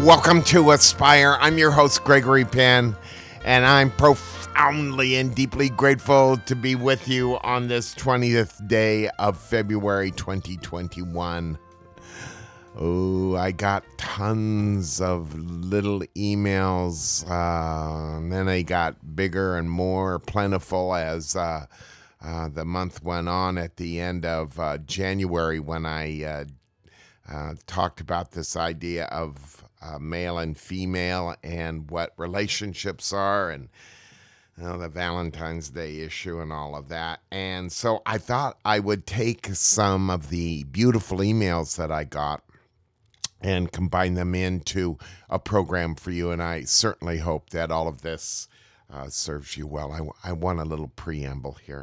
Welcome to Aspire. I'm your host, Gregory Penn, and I'm profoundly and deeply grateful to be with you on this 20th day of February 2021. Oh, I got tons of little emails, and then they got bigger and more plentiful as the month went on at the end of January when I talked about this idea of male and female and what relationships are and the Valentine's Day issue and all of that. And so I thought I would take some of the beautiful emails that I got and combine them into a program for you. And I certainly hope that all of this serves you well. I want a little preamble here.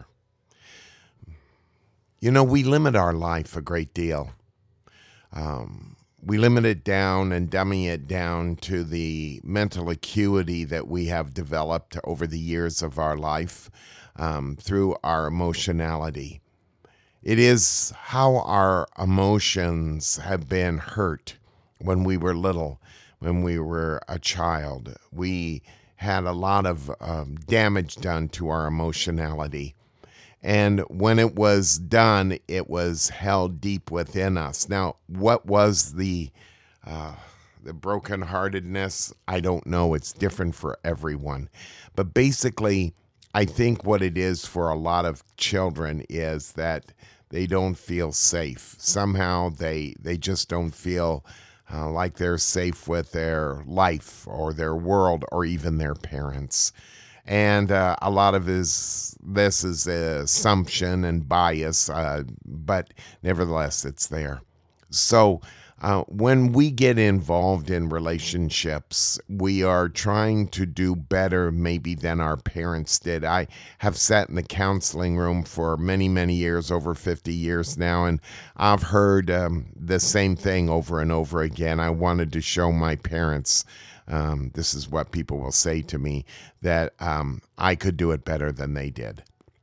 You know, we limit our life a great deal. We limit it down and dummy it down to the mental acuity that we have developed over the years of our life through our emotionality. It is how our emotions have been hurt when we were little, when we were a child. We had a lot of damage done to our emotionality. And when it was done, it was held deep within us. Now, what was the brokenheartedness? I don't know. It's different for everyone. But basically, I think what it is for a lot of children is that they don't feel safe. Somehow they just don't feel like they're safe with their life or their world or even their parents. And a lot of this is assumption and bias, but nevertheless, it's there. So when we get involved in relationships, we are trying to do better maybe than our parents did. I have sat in the counseling room for many, many years, over 50 years now, and I've heard the same thing over and over again. I wanted to show my parents, this is what people will say to me, that I could do it better than they did.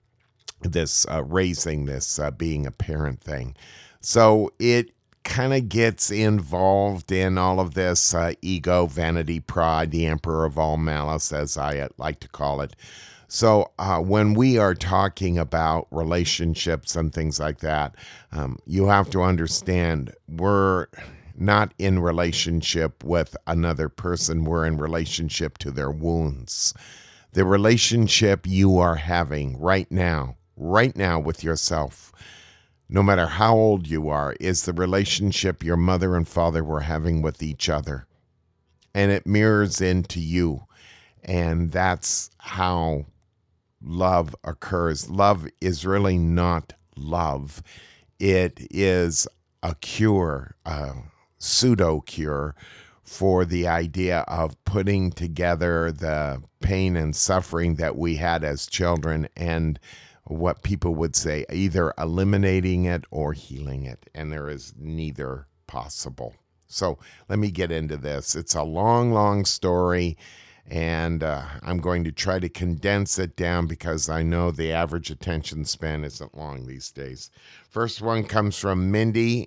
This raising, this being a parent thing. So it kind of gets involved in all of this ego, vanity, pride, the emperor of all malice, as I like to call it. So when we are talking about relationships and things like that, you have to understand we're not in relationship with another person. We're in relationship to their wounds. The relationship you are having right now with yourself, no matter how old you are, is the relationship your mother and father were having with each other. And it mirrors into you. And that's how love occurs. Love is really not love. It is a cure, pseudo cure for the idea of putting together the pain and suffering that we had as children and what people would say, either eliminating it or healing it. And there is neither possible. So let me get into this. It's a long, long story, and I'm going to try to condense it down because I know the average attention span isn't long these days. First one comes from Mindy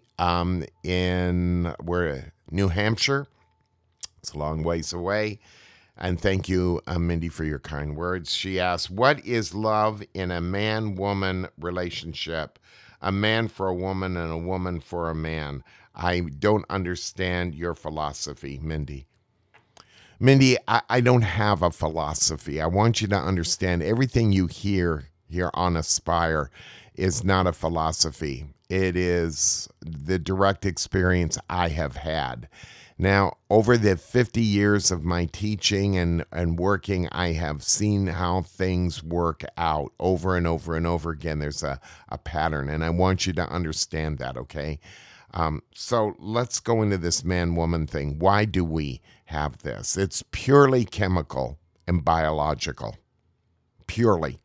in New Hampshire. It's a long ways away. And thank you, Mindy, for your kind words. She asks, what is love in a man-woman relationship? A man for a woman and a woman for a man. I don't understand your philosophy, Mindy. Mindy, I don't have a philosophy. I want you to understand everything you hear here on Aspire is not a philosophy. It is the direct experience I have had. Now, over the 50 years of my teaching and working, I have seen how things work out over and over and over again. There's a pattern, and I want you to understand that, okay? So let's go into this man-woman thing. Why do we have this? It's purely chemical and biological. Purely.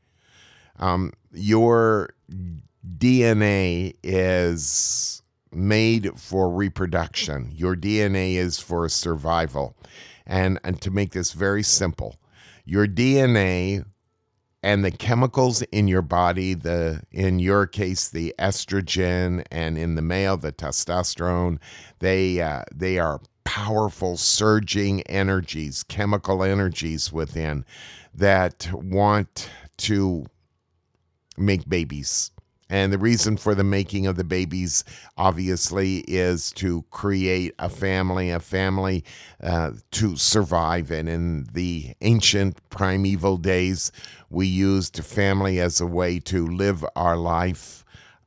Your DNA is made for reproduction. Your DNA is for survival. And to make this very simple, your DNA and the chemicals in your body, in your case, the estrogen, and in the male, the testosterone, they are powerful surging energies, chemical energies within that want to make babies. And the reason for the making of the babies, obviously, is to create a family to survive. And in the ancient primeval days, we used family as a way to live our life,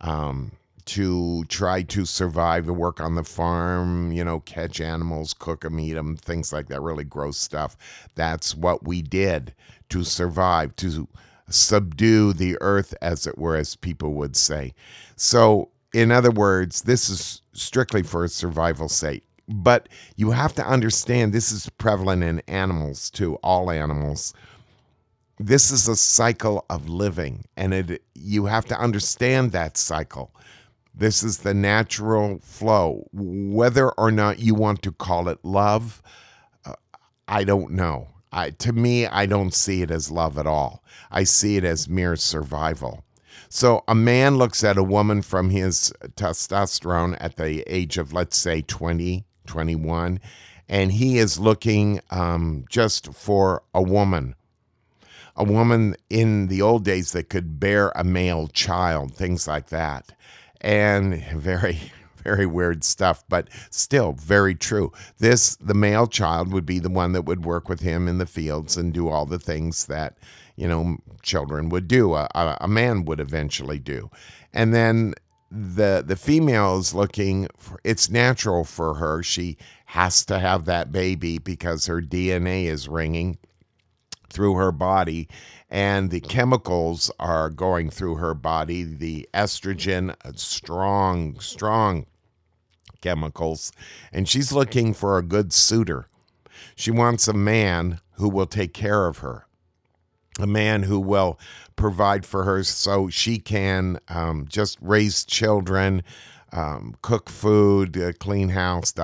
to try to survive, to work on the farm, catch animals, cook them, eat them, things like that, really gross stuff. That's what we did to survive, to subdue the earth, as it were, as people would say. So, in other words, this is strictly for survival's sake. But you have to understand this is prevalent in animals too, all animals. This is a cycle of living, and you have to understand that cycle. This is the natural flow. Whether or not you want to call it love, I don't know. To me, I don't see it as love at all. I see it as mere survival. So a man looks at a woman from his testosterone at the age of, let's say, 20, 21, and he is looking just for a woman in the old days that could bear a male child, things like that. And very, very weird stuff, but still very true. The male child would be the one that would work with him in the fields and do all the things that, children would do, a man would eventually do. And then the female is looking for, it's natural for her. She has to have that baby because her DNA is ringing through her body, and the chemicals are going through her body. The estrogen, strong chemicals, and she's looking for a good suitor. She wants a man who will take care of her, a man who will provide for her so she can just raise children, cook food, clean house,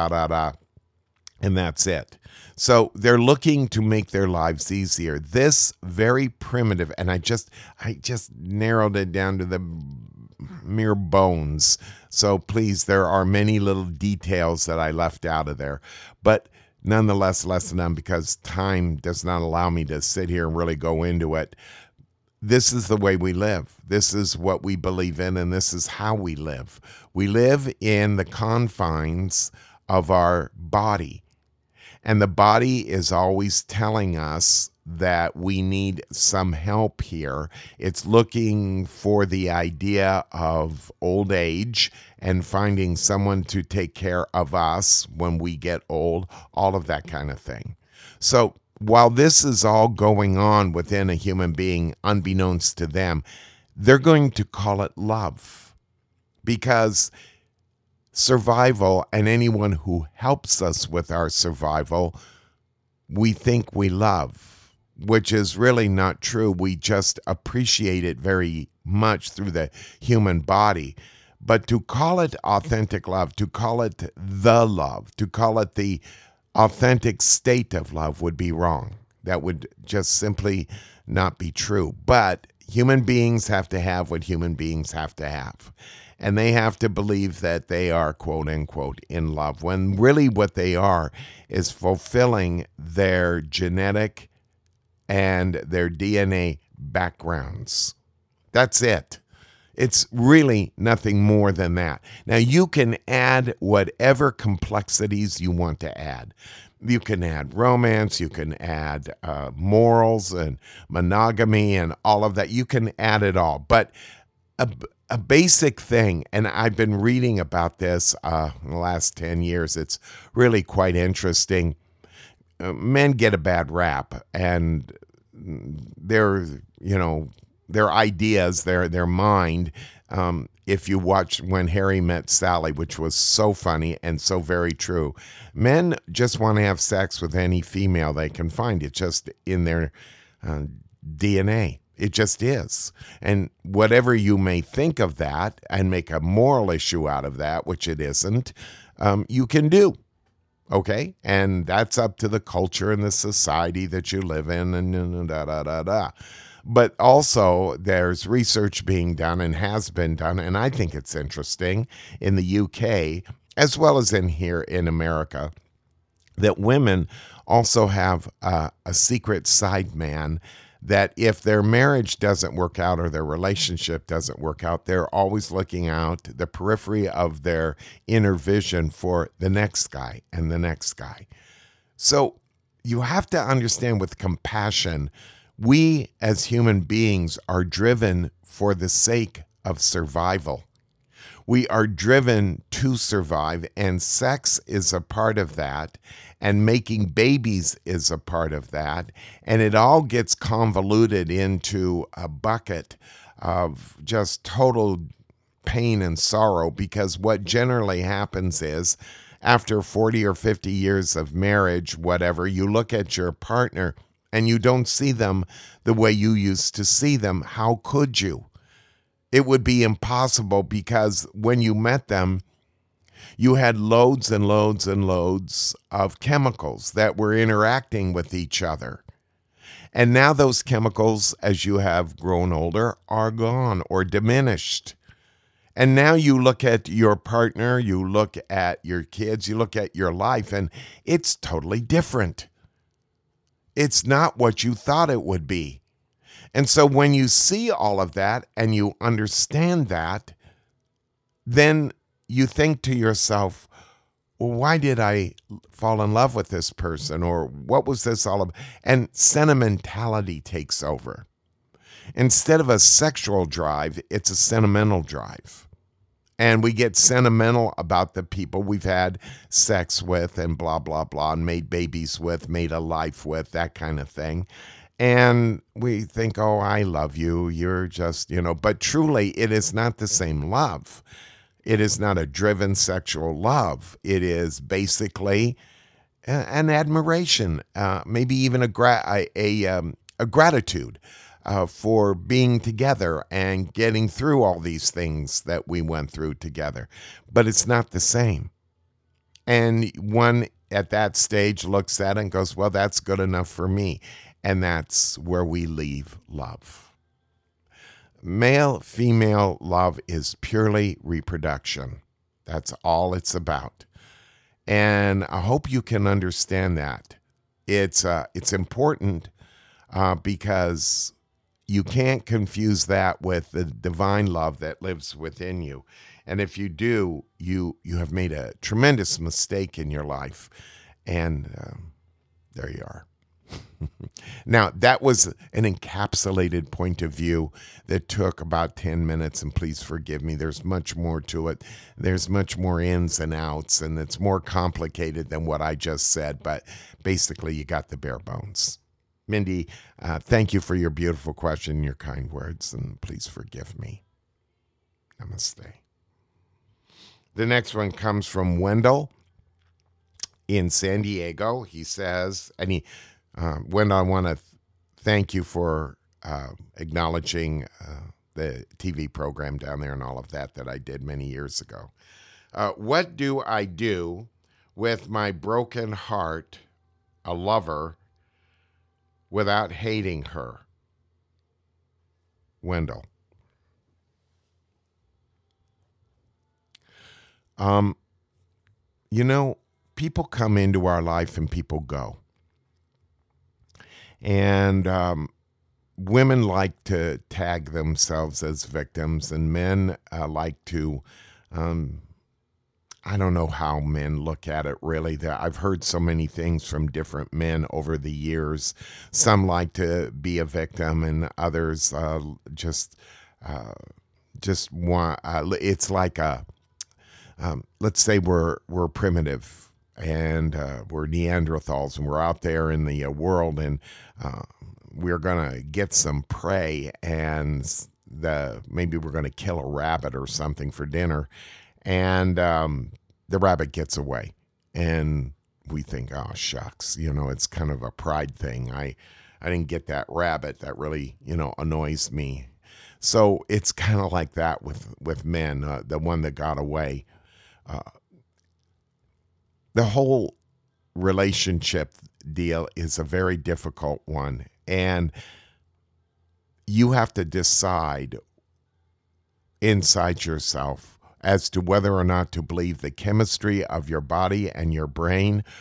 and that's it. So they're looking to make their lives easier. This very primitive, and I just narrowed it down to the mere bones. So please, there are many little details that I left out of there. But nonetheless, lesson done, because time does not allow me to sit here and really go into it. This is the way we live. This is what we believe in, and this is how we live. We live in the confines of our body. And the body is always telling us that we need some help here. It's looking for the idea of old age and finding someone to take care of us when we get old, all of that kind of thing. So while this is all going on within a human being, unbeknownst to them, they're going to call it love, because survival, and anyone who helps us with our survival, we think we love, which is really not true. We just appreciate it very much through the human body. But to call it authentic love, to call it the love, to call it the authentic state of love would be wrong. That would just simply not be true. But human beings have to have what human beings have to have. And they have to believe that they are, quote unquote, in love, when really what they are is fulfilling their genetic and their DNA backgrounds. That's it. It's really nothing more than that. Now, you can add whatever complexities you want to add. You can add romance, you can add morals and monogamy and all of that. You can add it all. But a basic thing, and I've been reading about this in the last 10 years. It's really quite interesting. Men get a bad rap, and their ideas, their mind. If you watch When Harry Met Sally, which was so funny and so very true, men just want to have sex with any female they can find. It's just in their DNA. It just is. And whatever you may think of that and make a moral issue out of that, which it isn't, you can do. Okay? And that's up to the culture and the society that you live in and da-da-da-da. But also, there's research being done and has been done, and I think it's interesting, in the UK, as well as in here in America, that women also have a secret side man, that if their marriage doesn't work out or their relationship doesn't work out, they're always looking out the periphery of their inner vision for the next guy and the next guy. So you have to understand, with compassion, we as human beings are driven for the sake of survival. We are driven to survive, and sex is a part of that, and making babies is a part of that. And it all gets convoluted into a bucket of just total pain and sorrow, because what generally happens is, after 40 or 50 years of marriage, whatever, you look at your partner and you don't see them the way you used to see them. How could you? It would be impossible, because when you met them, you had loads and loads and loads of chemicals that were interacting with each other. And now those chemicals, as you have grown older, are gone or diminished. And now you look at your partner, you look at your kids, you look at your life, and it's totally different. It's not what you thought it would be. And so when you see all of that and you understand that, then you think to yourself, well, why did I fall in love with this person? Or what was this all about? And sentimentality takes over. Instead of a sexual drive, it's a sentimental drive. And we get sentimental about the people we've had sex with and blah, blah, blah, and made babies with, made a life with, that kind of thing. And we think, oh, I love you. You're just, but truly it is not the same love. It is not a driven sexual love. It is basically an admiration, maybe even a gratitude for being together and getting through all these things that we went through together. But it's not the same. And one at that stage looks at it and goes, well, that's good enough for me. And that's where we leave love. Male-female love is purely reproduction. That's all it's about. And I hope you can understand that. It's important because you can't confuse that with the divine love that lives within you. And if you do, you have made a tremendous mistake in your life. And there you are. Now, that was an encapsulated point of view that took about 10 minutes, and please forgive me. There's much more to it. There's much more ins and outs, and it's more complicated than what I just said, but basically you got the bare bones. Mindy, thank you for your beautiful question and your kind words, and please forgive me. Namaste. The next one comes from Wendell in San Diego. He says, Wendell, I want to thank you for acknowledging the TV program down there and all of that I did many years ago. What do I do with my broken heart, a lover, without hating her? Wendell. People come into our life and people go. And women like to tag themselves as victims, and men like to, I don't know how men look at it really. I've heard so many things from different men over the years. Some like to be a victim, and others just want. It's like let's say we're primitive. And we're Neanderthals, and we're out there in the world, and we're going to get some prey, and maybe we're going to kill a rabbit or something for dinner, and the rabbit gets away. And we think, oh, shucks, it's kind of a pride thing. I didn't get that rabbit. That really, annoys me. So it's kind of like that with men, the one that got away. The whole relationship deal is a very difficult one, and you have to decide inside yourself as to whether or not to believe the chemistry of your body and your brain,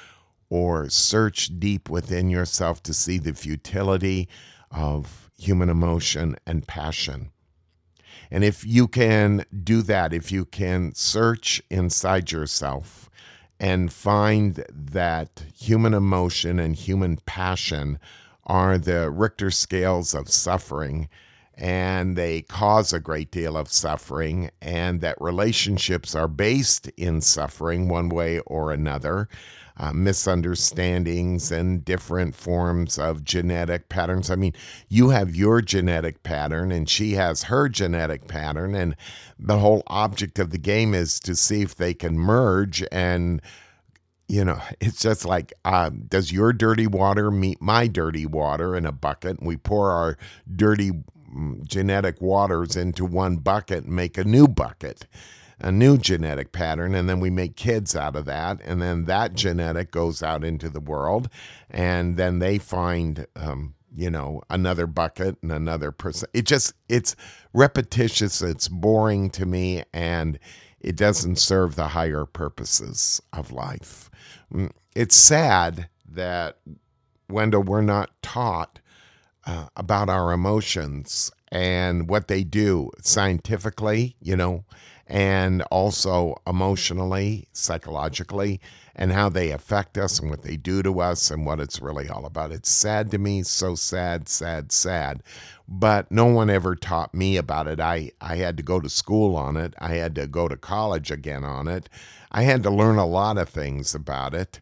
or search deep within yourself to see the futility of human emotion and passion. And if you can do that, if you can search inside yourself and find that human emotion and human passion are the Richter scales of suffering, and they cause a great deal of suffering, and that relationships are based in suffering one way or another, misunderstandings and different forms of genetic patterns. I mean, you have your genetic pattern and she has her genetic pattern, and the whole object of the game is to see if they can merge. And it's just like, does your dirty water meet my dirty water in a bucket? And we pour our dirty genetic waters into one bucket and make a new bucket, a new genetic pattern, and then we make kids out of that, and then that genetic goes out into the world, and then they find another bucket and another person. It's repetitious, it's boring to me, and it doesn't serve the higher purposes of life. It's sad that, Wendell, we're not taught about our emotions and what they do scientifically, and also emotionally, psychologically, and how they affect us and what they do to us and what it's really all about. It's sad to me, so sad, sad, sad. But no one ever taught me about it. I had to go to school on it. I had to go to college again on it. I had to learn a lot of things about it.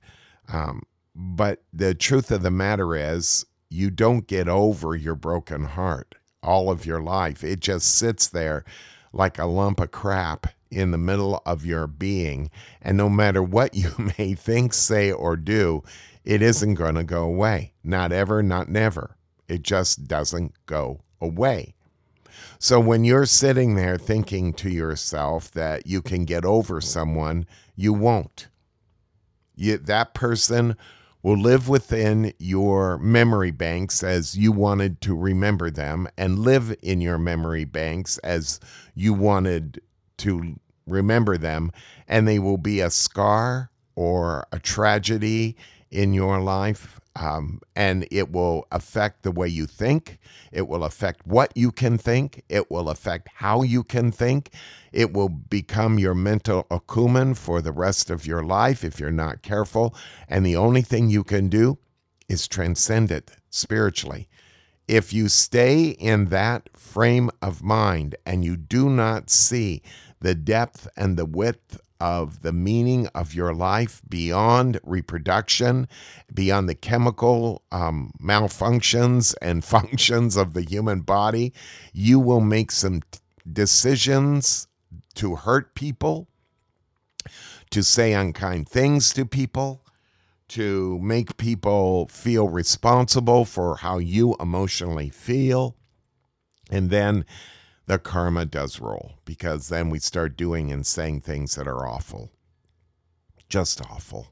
But the truth of the matter is, you don't get over your broken heart all of your life. It just sits there like a lump of crap in the middle of your being. And no matter what you may think, say, or do, it isn't going to go away. Not ever, not never. It just doesn't go away. So when you're sitting there thinking to yourself that you can get over someone, you won't. That person will live within your memory banks as you wanted to remember them, and live in your memory banks as you wanted to remember them, and they will be a scar or a tragedy in your life, and it will affect the way you think. It will affect what you can think. It will affect how you can think. It will become your mental acumen for the rest of your life if you're not careful. And the only thing you can do is transcend it spiritually. If you stay in that frame of mind and you do not see the depth and the width of the meaning of your life beyond reproduction, beyond the chemical malfunctions and functions of the human body, you will make some decisions to hurt people, to say unkind things to people, to make people feel responsible for how you emotionally feel. And then the karma does roll, because then we start doing and saying things that are awful. Just awful.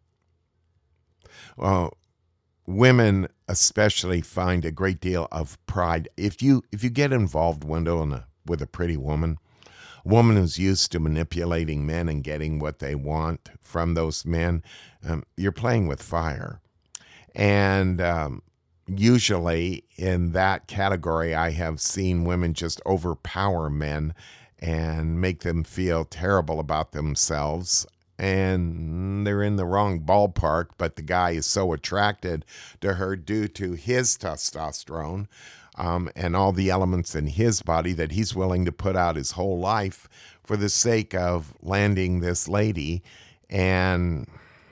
Well, women especially find a great deal of pride. If you get involved, Wendell, with a pretty woman, a woman who's used to manipulating men and getting what they want from those men, you're playing with fire. And usually in that category, I have seen women just overpower men and make them feel terrible about themselves. And they're in the wrong ballpark, but the guy is so attracted to her due to his testosterone and all the elements in his body that he's willing to put out his whole life for the sake of landing this lady. And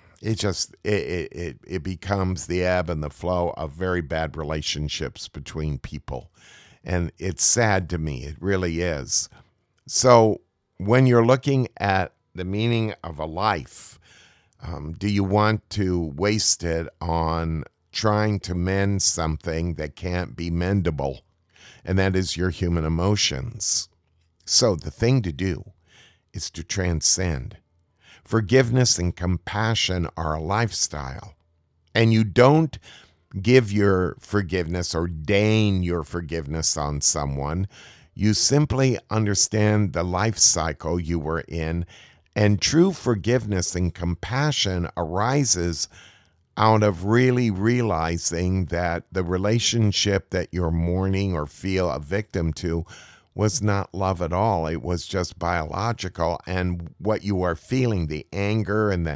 it becomes the ebb and the flow of very bad relationships between people. And it's sad to me. It really is. So when you're looking at the meaning of a life, do you want to waste it on trying to mend something that can't be mendable? And that is your human emotions. So the thing to do is to transcend. Forgiveness and compassion are a lifestyle. And you don't give your forgiveness or deign your forgiveness on someone. You simply understand the life cycle you were in. And true forgiveness and compassion arises out of really realizing that the relationship that you're mourning or feel a victim to was not love at all. It was just biological, and what you are feeling, the anger and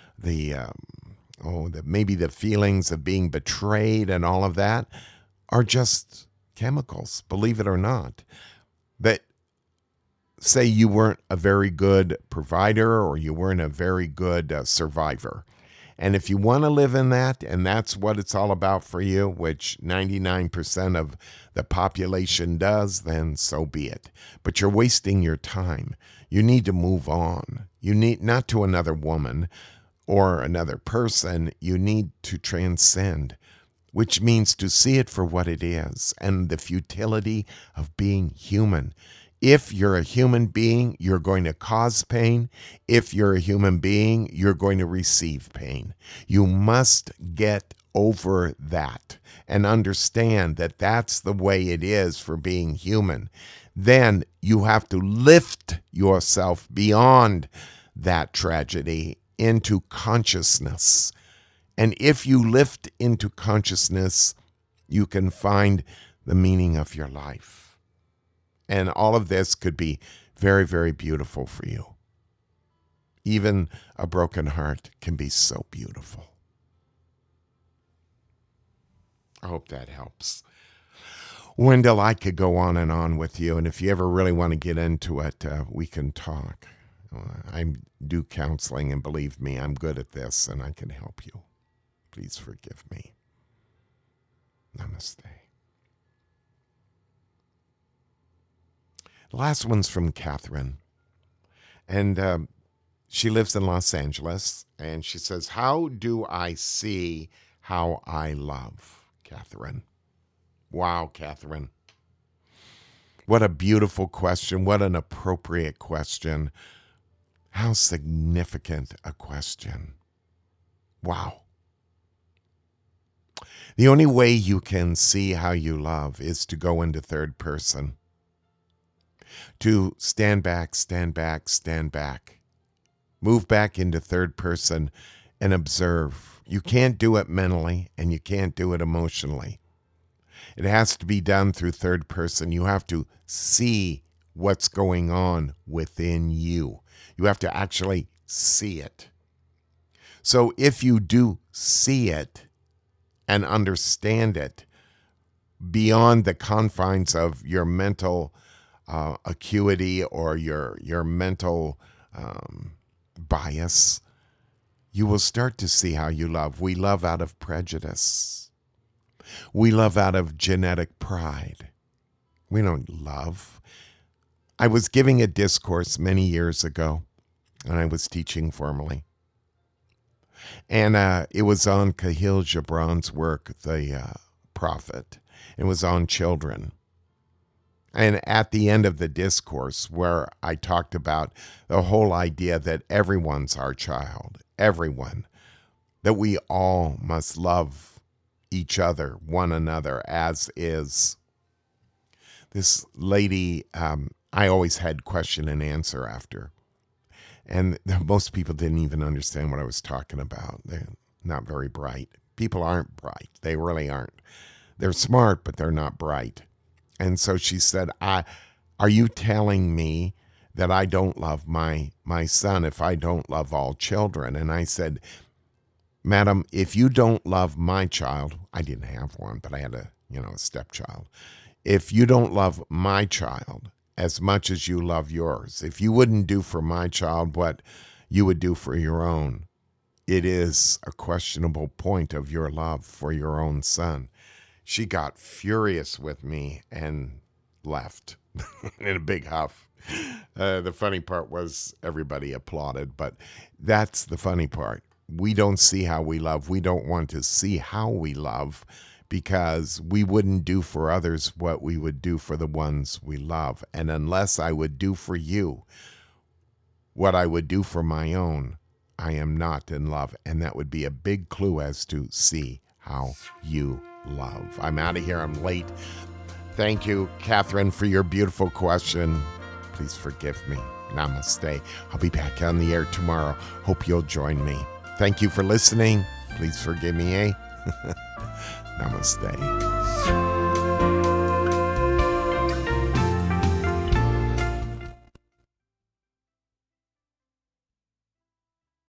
maybe the feelings of being betrayed and all of that, are just chemicals, believe it or not. But say you weren't a very good provider or you weren't a very good survivor. And if you want to live in that, and that's what it's all about for you, which 99% of the population does, then so be it. But you're wasting your time. You need to move on. You need not to another woman or another person. You need to transcend, which means to see it for what it is and the futility of being human. If you're a human being, you're going to cause pain. If you're a human being, you're going to receive pain. You must get over that and understand that that's the way it is for being human. Then you have to lift yourself beyond that tragedy into consciousness. And if you lift into consciousness, you can find the meaning of your life. And all of this could be very, very beautiful for you. Even a broken heart can be so beautiful. I hope that helps. Wendell, I could go on and on with you, and if you ever really want to get into it, we can talk. I do counseling, and believe me, I'm good at this, and I can help you. Please forgive me. Namaste. The last one's from Catherine, and she lives in Los Angeles, and she says, how do I see how I love? Catherine. Wow, Catherine. What a beautiful question. What an appropriate question. How significant a question. Wow. The only way you can see how you love is to go into third person. To stand back, stand back, stand back. Move back into third person and observe. You can't do it mentally and you can't do it emotionally. It has to be done through third person. You have to see what's going on within you. You have to actually see it. So if you do see it and understand it beyond the confines of your mental acuity or your mental bias, you will start to see how you love. We love out of prejudice. We love out of genetic pride. We don't love. I was giving a discourse many years ago, and I was teaching formally. And it was on Kahlil Gibran's work, The Prophet. It was on children. And at the end of the discourse, where I talked about the whole idea that everyone's our child, everyone, that we all must love each other, one another, as is. This lady, I always had question and answer after. And most people didn't even understand what I was talking about. They're not very bright. People aren't bright. They really aren't. They're smart, but they're not bright. And so she said, are you telling me that I don't love my son if I don't love all children? And I said, Madam, if you don't love my child, I didn't have one, but I had a stepchild. If you don't love my child as much as you love yours, if you wouldn't do for my child what you would do for your own, it is a questionable point of your love for your own son. She got furious with me and left in a big huff. The funny part was everybody applauded, but that's the funny part. We don't see how we love. We don't want to see how we love because we wouldn't do for others what we would do for the ones we love. And unless I would do for you what I would do for my own, I am not in love. And that would be a big clue as to see how you love. I'm out of here. I'm late. Thank you, Catherine, for your beautiful question. Please forgive me. Namaste. I'll be back on the air tomorrow. Hope you'll join me. Thank you for listening. Please forgive me, eh? Namaste.